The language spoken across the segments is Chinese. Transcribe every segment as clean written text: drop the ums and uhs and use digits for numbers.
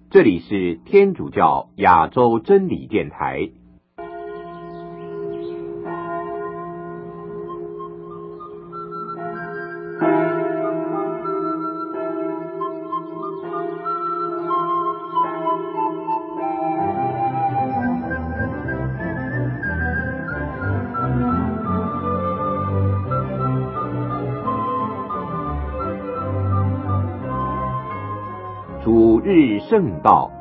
这里是天主教亚洲真理电台。主日圣道，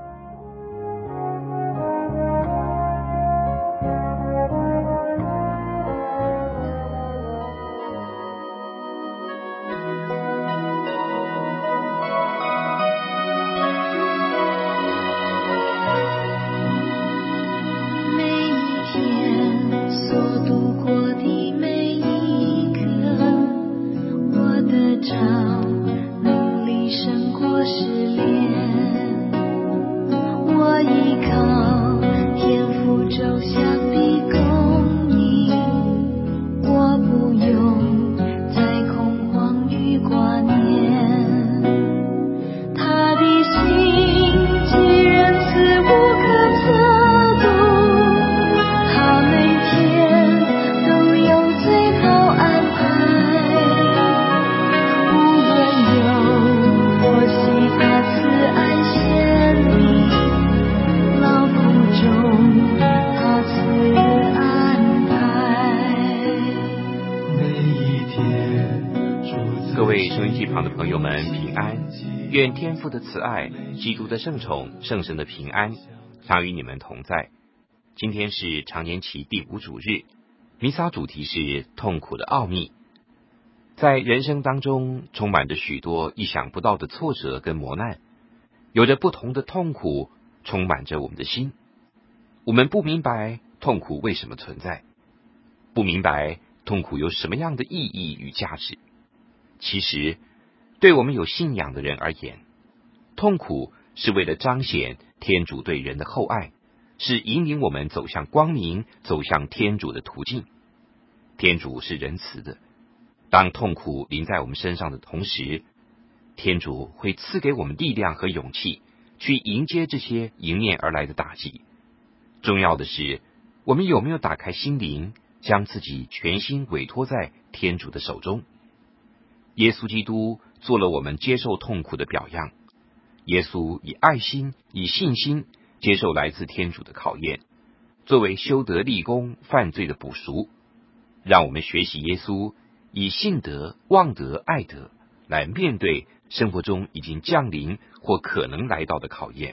愿天父的慈爱、基督的圣宠、圣神的平安常与你们同在。今天是常年期第5主日，弥撒主题是痛苦的奥秘。在人生当中，充满着许多意想不到的挫折跟磨难，有着不同的痛苦充满着我们的心。我们不明白痛苦为什么存在，不明白痛苦有什么样的意义与价值。其实对我们有信仰的人而言，痛苦是为了彰显天主对人的厚爱，是引领我们走向光明、走向天主的途径。天主是仁慈的，当痛苦临在我们身上的同时，天主会赐给我们力量和勇气，去迎接这些迎面而来的打击。重要的是，我们有没有打开心灵，将自己全心委托在天主的手中。耶稣基督做了我们接受痛苦的表样，耶稣以爱心、以信心接受来自天主的考验，作为修德立功犯罪的补赎。让我们学习耶稣以信德、望德、爱德来面对生活中已经降临或可能来到的考验。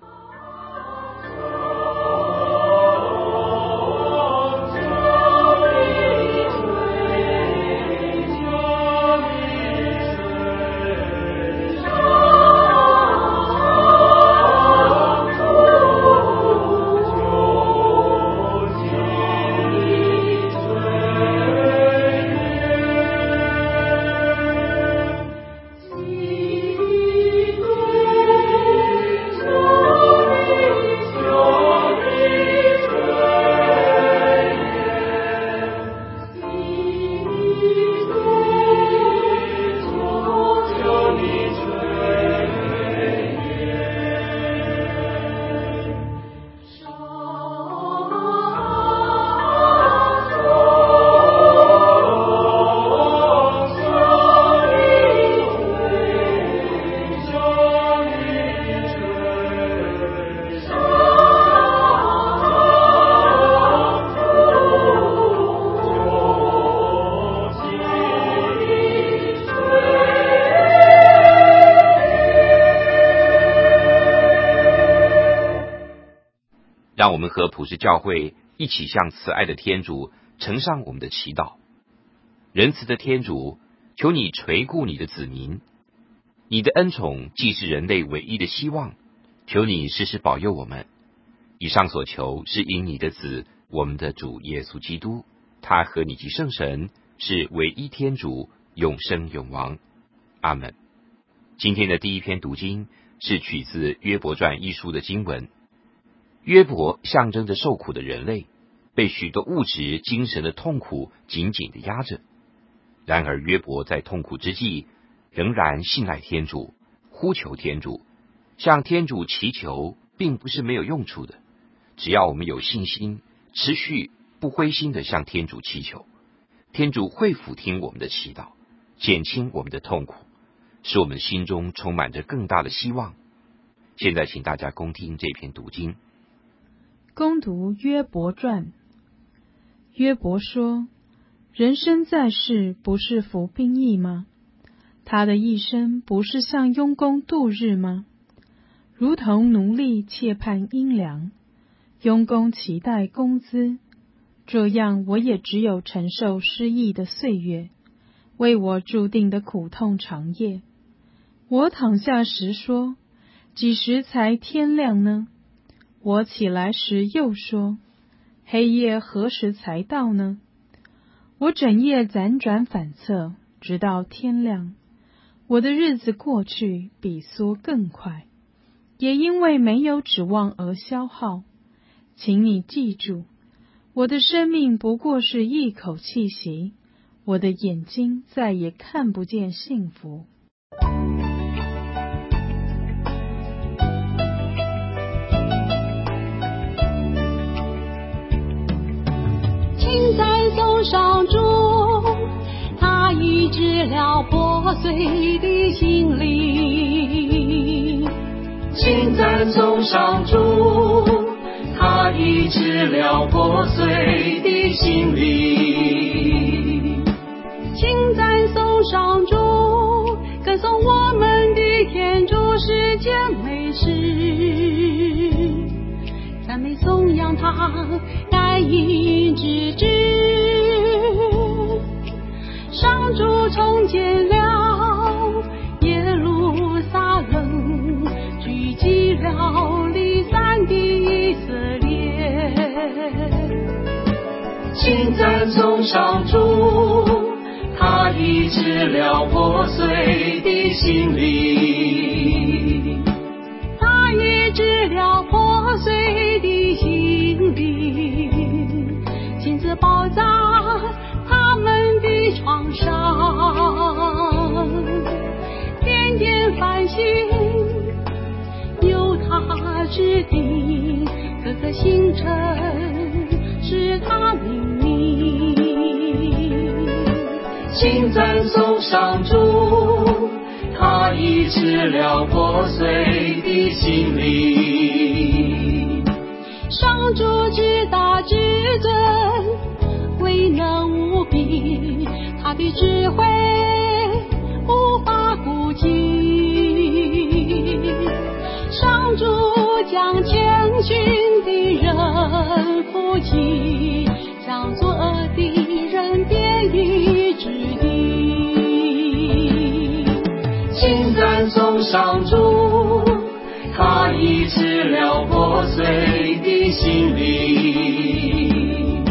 让我们和普世教会一起向慈爱的天主呈上我们的祈祷。仁慈的天主，求你垂顾你的子民，你的恩宠既是人类唯一的希望，求你时时保佑我们。以上所求是因你的子，我们的主耶稣基督，他和你及圣神是唯一天主，永生永王。阿们。今天的第一篇读经是取自约伯传一书的经文。约伯象征着受苦的人类，被许多物质、精神的痛苦紧紧地压着。然而约伯在痛苦之际，仍然信赖天主，呼求天主， 向天主祈求并不是没有用处的，只要我们有信心，持续不灰心的向天主祈求，天主会俯听我们的祈祷，减轻我们的痛苦，使我们心中充满着更大的希望。现在请大家恭听这篇读经。 恭读约伯传。约伯说，人生在世不是服兵役吗？他的一生不是像佣工度日吗？如同奴隶切盼阴粮，佣工期待工资，这样我也只有承受失意的岁月，为我注定的苦痛长夜。我躺下时说，几时才天亮呢？我起来时又说，黑夜何时才到呢？我整夜辗转反侧，直到天亮。我的日子过去比梭更快，也因为没有指望而消耗。请你记住，我的生命不过是一口气息，我的眼睛再也看不见幸福。 情在松上住，它医治了破碎的心灵。 情在松上住，它医治了破碎的心灵。 情在松上住，歌颂我们的天主世间美事，赞美颂扬他该隐之志。上主重建了耶路撒冷，聚集了离散的以色列。 情在松上住，它医治了破碎的心灵。 它医治了破碎的心灵，亲自包扎他们的创伤，点点繁星由他指定，各个星辰是他命名。 情在松上住，它医治了破碎的心灵。 上主至大至尊，威能无比，他的智慧无法估计。上主将千群的人扶起，将作恶的人跌于之地。 情在松上住，它医治了破碎的心灵。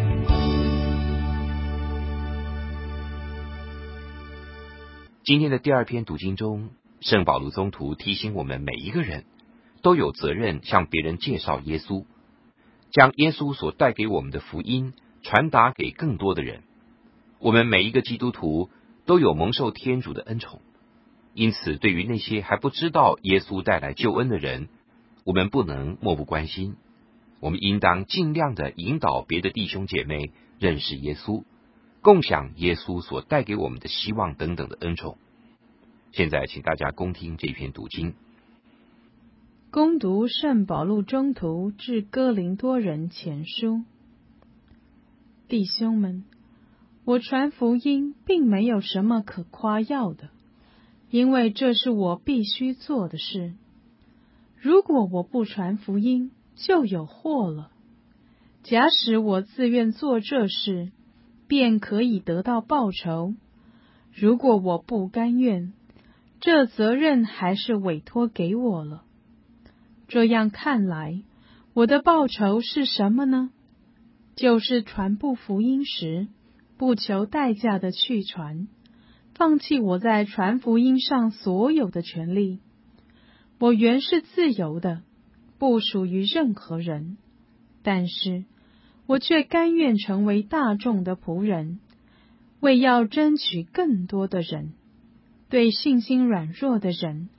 今天的第二篇读经中，圣保禄宗徒提醒我们每一个人都有责任向别人介绍耶稣，将耶稣所带给我们的福音传达给更多的人。我们每一个基督徒都有蒙受天主的恩宠，因此对于那些还不知道耶稣带来救恩的人，我们不能漠不关心，我们应当尽量的引导别的弟兄姐妹认识耶稣，共享耶稣所带给我们的希望等等的恩宠。现在请大家恭听这篇读经。 恭读圣保禄宗徒致哥林多人前书。弟兄们，我传福音并没有什么可夸耀的，因为这是我必须做的事。如果我不传福音，就有祸了。假使我自愿做这事，便可以得到报酬。如果我不甘愿，这责任还是委托给我了。这样看来，我的报酬是什么呢？就是传布福音时，不求代价的去传，放弃我在传福音上所有的权利。我原是自由的，不属于任何人，但是我却甘愿成为大众的仆人，为要争取更多的人。对信心软弱的人，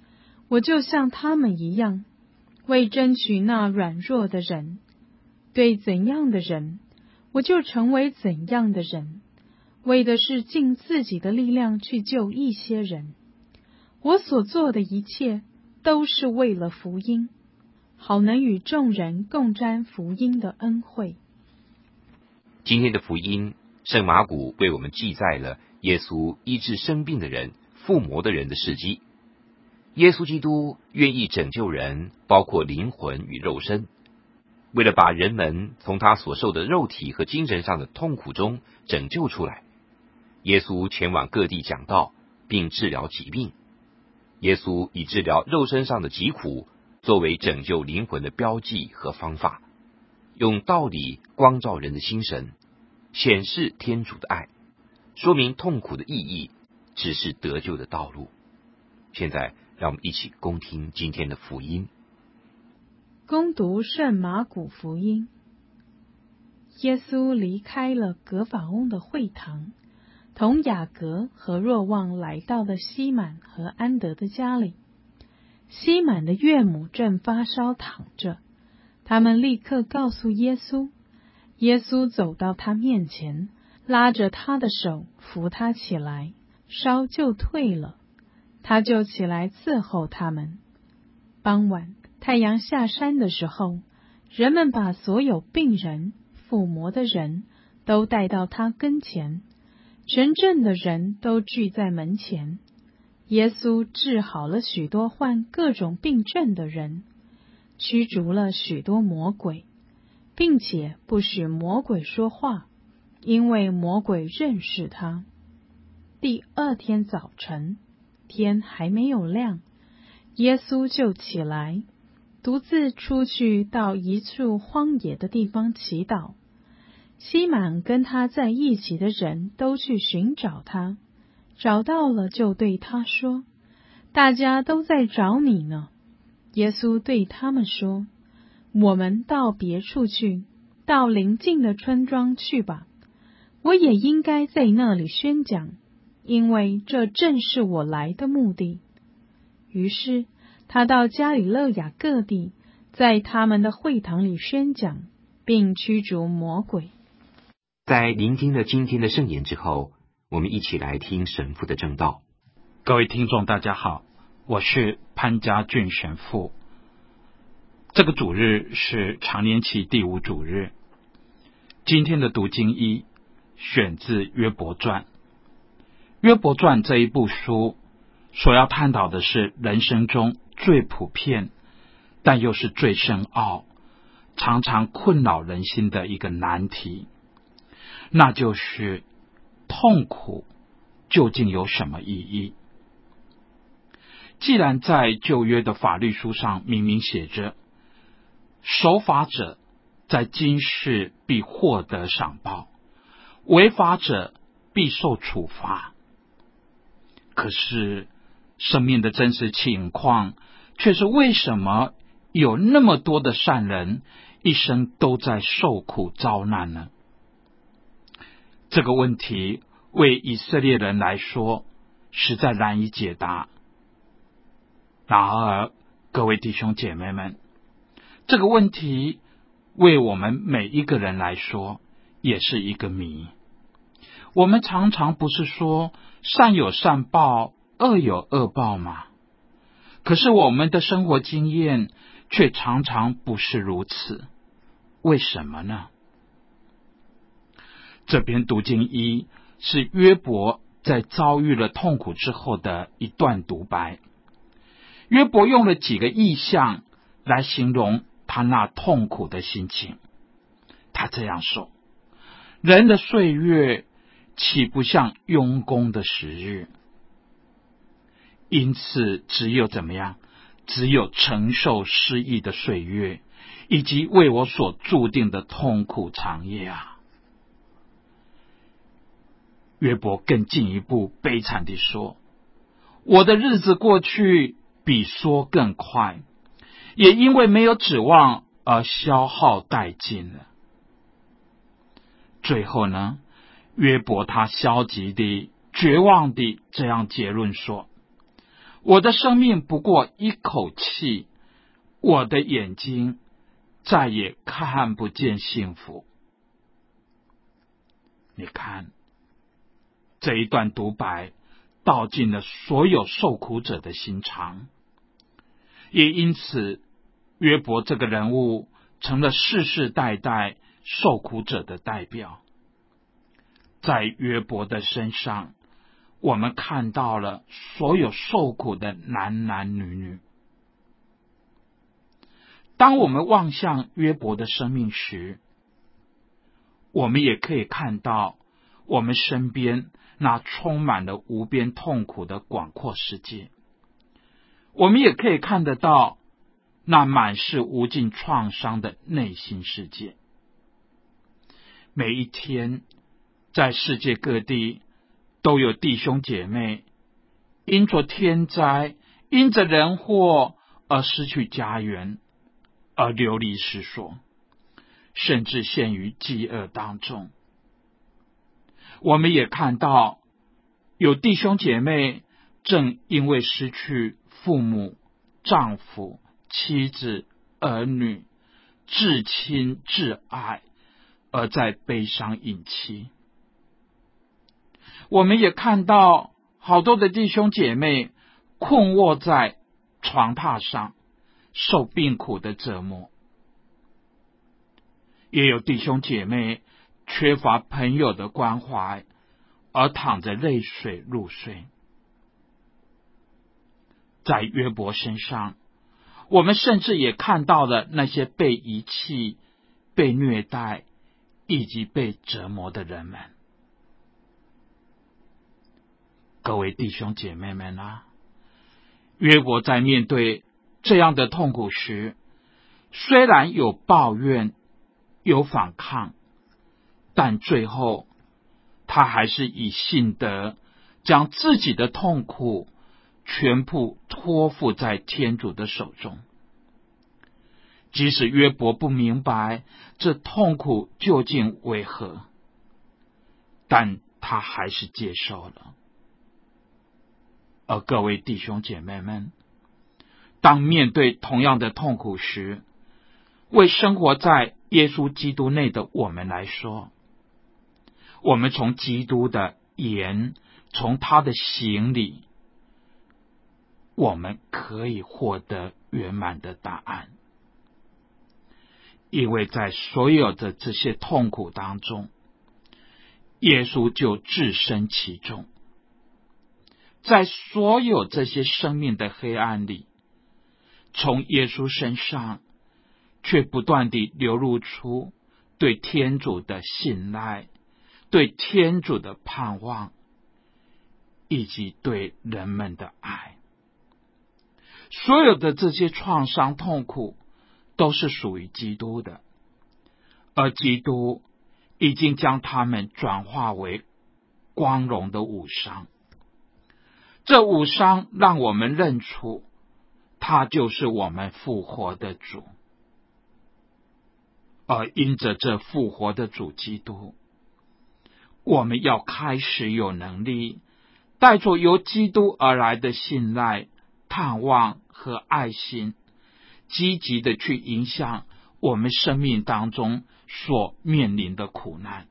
我就像他们一样，为争取那软弱的人。对怎样的人，我就成为怎样的人，为的是尽自己的力量去救一些人。我所做的一切都是为了福音，好能与众人共沾福音的恩惠。 今天的福音，圣马古为我们记载了耶稣医治生病的人、附魔的人的事迹。耶稣基督愿意拯救人，包括灵魂与肉身。为了把人们从他所受的肉体和精神上的痛苦中拯救出来，耶稣前往各地讲道，并治疗疾病。耶稣以治疗肉身上的疾苦作为拯救灵魂的标记和方法，用道理光照人的心神，显示天主的爱，说明痛苦的意义，指示得救的道路。现在让我们一起恭听今天的福音。 恭读圣马古福音。耶稣离开了葛法翁的会堂，同雅各和若望来到了西满和安德的家里。西满的岳母正发烧躺着，他们立刻告诉耶稣。耶稣走到他面前，拉着他的手扶他起来，烧就退了，他就起来伺候他们。傍晚太阳下山的时候，人们把所有病人、附魔的人都带到他跟前，全镇的人都聚在门前。耶稣治好了许多患各种病症的人，驱逐了许多魔鬼，并且不许魔鬼说话，因为魔鬼认识他。第二天早晨，天还没有亮，耶稣就起来，独自出去到一处荒野的地方祈祷。西满跟他在一起的人都去寻找他，找到了就对他说：“大家都在找你呢。”耶稣对他们说：“我们到别处去，到邻近的村庄去吧。我也应该在那里宣讲，因为这正是我来的目的。”于是他到加里肋亚各地，在他们的会堂里宣讲，并驱逐魔鬼。 在聆听了今天的圣言之后，我们一起来听神父的证道。 各位听众大家好，我是潘家俊神父。这个主日是常年期第5主日。今天的读经一选自约伯传。约伯传这一部书所要探讨的是人生中最普遍但又是最深奥，常常困扰人心的一个难题，那就是痛苦究竟有什么意义？既然在旧约的法律书上明明写着，守法者在今世必获得赏报，违法者必受处罚。可是生命的真实情况却是，为什么有那么多的善人一生都在受苦遭难呢？这个问题为以色列人来说实在难以解答。然而各位弟兄姐妹们，这个问题为我们每一个人来说也是一个谜。我们常常不是说善有善报，恶有恶报吗？可是我们的生活经验却常常不是如此，为什么呢？这篇读经一是约伯在遭遇了痛苦之后的一段独白。约伯用了几个意象来形容他那痛苦的心情。他这样说：人的岁月岂不像庸工的时日？因此只有怎么样？只有承受失意的岁月，以及为我所注定的痛苦长夜啊！约伯更进一步悲惨地说：我的日子过去比说更快，也因为没有指望而消耗殆尽了。最后呢，约伯他消极地、绝望地这样结论说： 我的生命不过一口气，我的眼睛再也看不见幸福。你看，这一段独白道尽了所有受苦者的心肠，也因此约伯这个人物成了世世代代受苦者的代表。在约伯的身上，我们看到了所有受苦的男男女女。当我们望向约伯的生命时，我们也可以看到我们身边那充满了无边痛苦的广阔世界。我们也可以看得到那满是无尽创伤的内心世界。每一天，在世界各地都有弟兄姐妹因着天灾，因着人祸而失去家园，而流离失所，甚至陷于饥饿当中。我们也看到有弟兄姐妹正因为失去父母、丈夫、妻子、儿女、至亲至爱，而在悲伤隐戚。我们也看到好多的弟兄姐妹困卧在床榻上，受病苦的折磨。也有弟兄姐妹缺乏朋友的关怀，而淌着泪水入睡。在约伯身上，我们甚至也看到了那些被遗弃、被虐待以及被折磨的人们。各位弟兄姐妹们啊，约伯在面对这样的痛苦时，虽然有抱怨、有反抗，但最后他还是以信德将自己的痛苦全部托付在天主的手中。即使约伯不明白这痛苦究竟为何，但他还是接受了。而各位弟兄姐妹们，当面对同样的痛苦时，为生活在耶稣基督内的我们来说，我们从基督的言，从他的行里，我们可以获得圆满的答案。因为在所有的这些痛苦当中，耶稣就置身其中。在所有这些生命的黑暗里，从耶稣身上却不断地流露出对天主的信赖，对天主的盼望，以及对人们的爱。所有的这些创伤痛苦都是属于基督的，而基督已经将它们转化为光荣的武伤。这武伤让我们认出他就是我们复活的主，而因着这复活的主基督，我们要开始有能力带着由基督而来的信赖、盼望和爱心，积极的去影响我们生命当中所面临的苦难。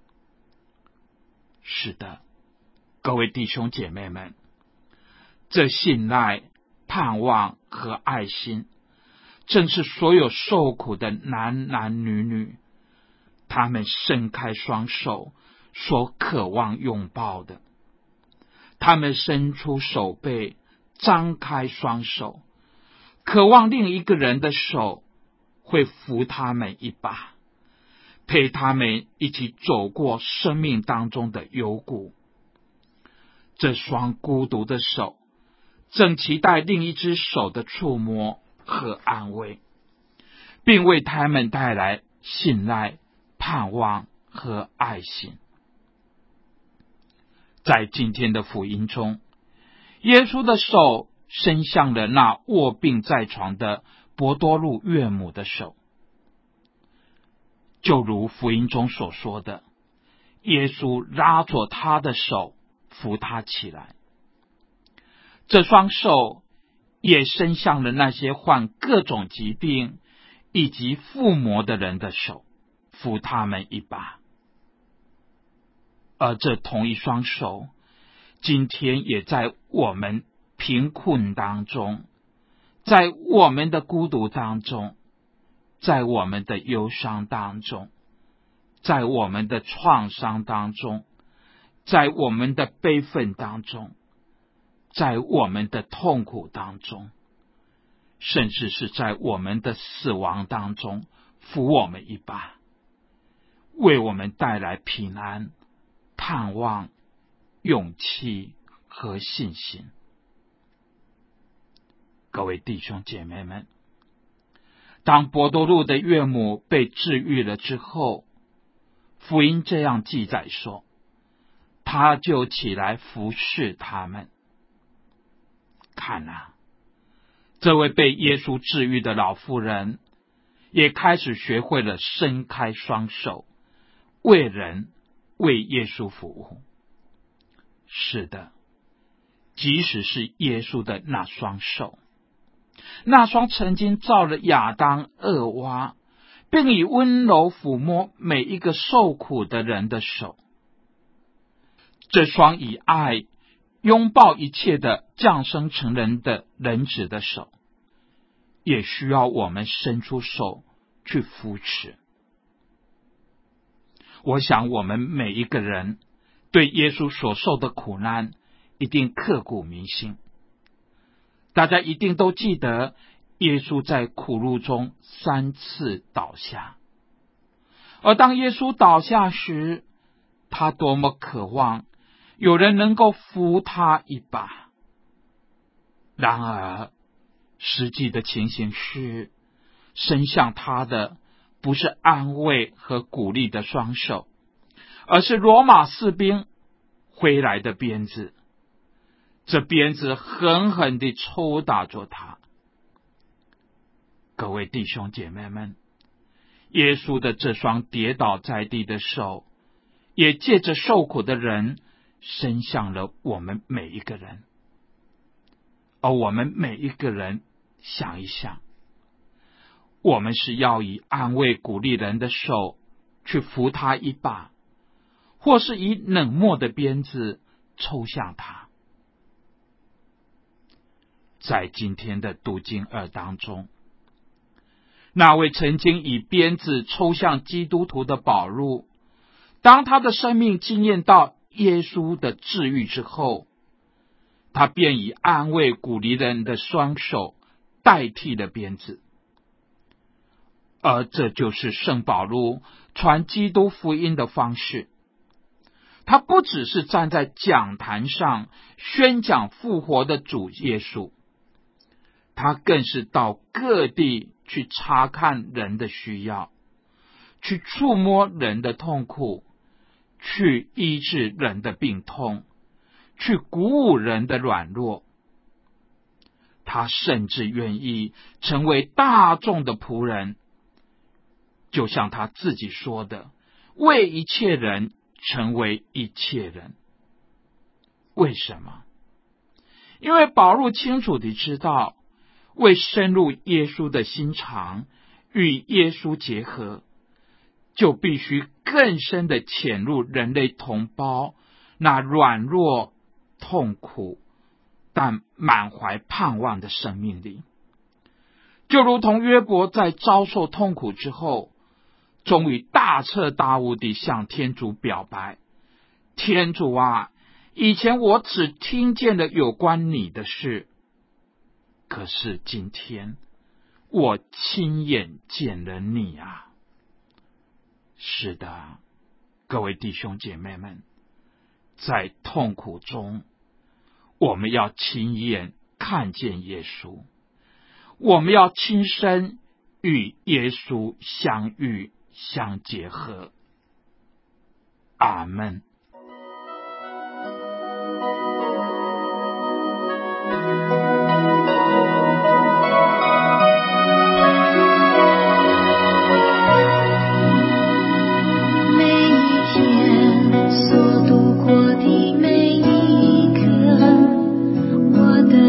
是的，各位弟兄姐妹们，这信赖、盼望和爱心，正是所有受苦的男男女女，他们伸开双手所渴望拥抱的。他们伸出手背，张开双手，渴望另一个人的手会扶他们一把，陪他们一起走过生命当中的幽谷。这双孤独的手正期待另一只手的触摸和安慰，并为他们带来信赖、盼望和爱心。在今天的福音中，耶稣的手伸向了那卧病在床的伯多禄岳母的手，就如福音中所说的，耶稣拉着他的手，扶他起来。 这双手也伸向了那些患各种疾病以及附魔的人的手，扶他们一把。而这同一双手今天也在我们贫困当中，在我们的孤独当中，在我们的忧伤当中，在我们的创伤当中，在我们的悲愤当中，在我们的痛苦当中，甚至是在我们的死亡当中扶我们一把，为我们带来平安、盼望、勇气和信心。各位弟兄姐妹们，当伯多禄的岳母被治愈了之后，福音这样记载说，他就起来服侍他们。看啊，这位被耶稣治愈的老妇人也开始学会了伸开双手，为人、为耶稣服务。是的，即使是耶稣的那双手，那双曾经造了亚当、厄娃，并以温柔抚摸每一个受苦的人的手，这双以爱拥抱一切的降生成人的人子的手，也需要我们伸出手去扶持。我想我们每一个人对耶稣所受的苦难一定刻骨铭心，大家一定都记得耶稣在苦路中3次倒下，而当耶稣倒下时，他多么渴望有人能够扶他一把。然而实际的情形是，伸向他的不是安慰和鼓励的双手，而是罗马士兵挥来的鞭子，这鞭子狠狠地抽打着他。各位弟兄姐妹们，耶稣的这双跌倒在地的手，也借着受苦的人伸向了我们每一个人。而我们每一个人想一想，我们是要以安慰鼓励人的手去扶他一把，或是以冷漠的鞭子抽向他。在今天的读经2当中，那位曾经以鞭子抽向基督徒的保禄，当他的生命经验到耶稣的治愈之后，他便以安慰鼓励人的双手代替了鞭子。而这就是圣保禄传基督福音的方式。他不只是站在讲坛上宣讲复活的主耶稣，他更是到各地去查看人的需要，去触摸人的痛苦，去医治人的病痛，去鼓舞人的软弱。他甚至愿意成为大众的仆人，就像他自己说的，为一切人成为一切人。为什么？因为保禄清楚地知道，为深入耶稣的心肠，与耶稣结合，就必须更深地潜入人类同胞那软弱、痛苦但满怀盼望的生命里。就如同约伯在遭受痛苦之后，终于大彻大悟地向天主表白，天主啊，以前我只听见了有关你的事，可是今天我亲眼见了你啊。是的，各位弟兄姐妹们，在痛苦中，我们要亲眼看见耶稣，我们要亲身与耶稣相遇相结合。阿们。 所度过的每一刻，我的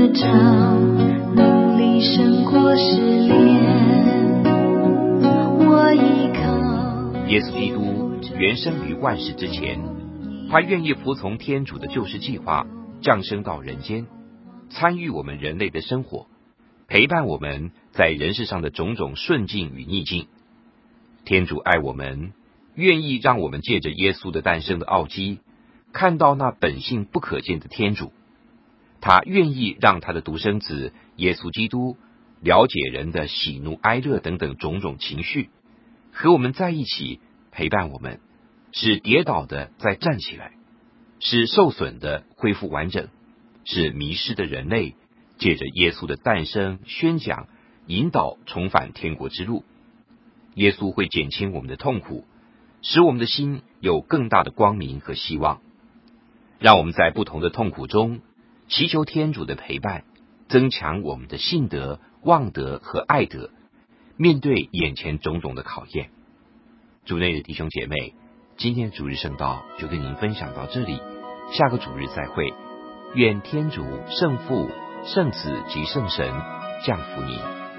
耶稣基督原生于万世之前，他愿意服从天主的救世计划，降生到人间，参与我们人类的生活，陪伴我们在人世上的种种顺境与逆境。天主爱我们，愿意让我们借着耶稣的诞生的奥迹，看到那本性不可见的天主。他愿意让他的独生子耶稣基督了解人的喜怒哀乐等等种种情绪，和我们在一起，陪伴我们，使跌倒的再站起来，使受损的恢复完整，使迷失的人类借着耶稣的诞生宣讲，引导重返天国之路。耶稣会减轻我们的痛苦，使我们的心有更大的光明和希望，让我们在不同的痛苦中祈求天主的陪伴，增强我们的信德、望德和爱德，面对眼前种种的考验。主内的弟兄姐妹，今天主日圣道就跟您分享到这里，下个主日再会。愿天主圣父、圣子及圣神降福您。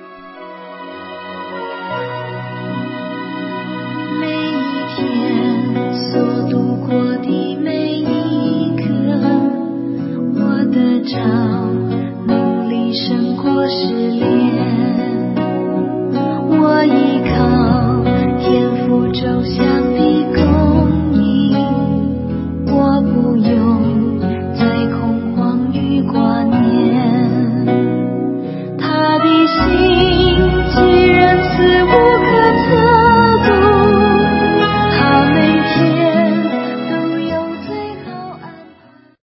每一天所度过的每一刻，我的朝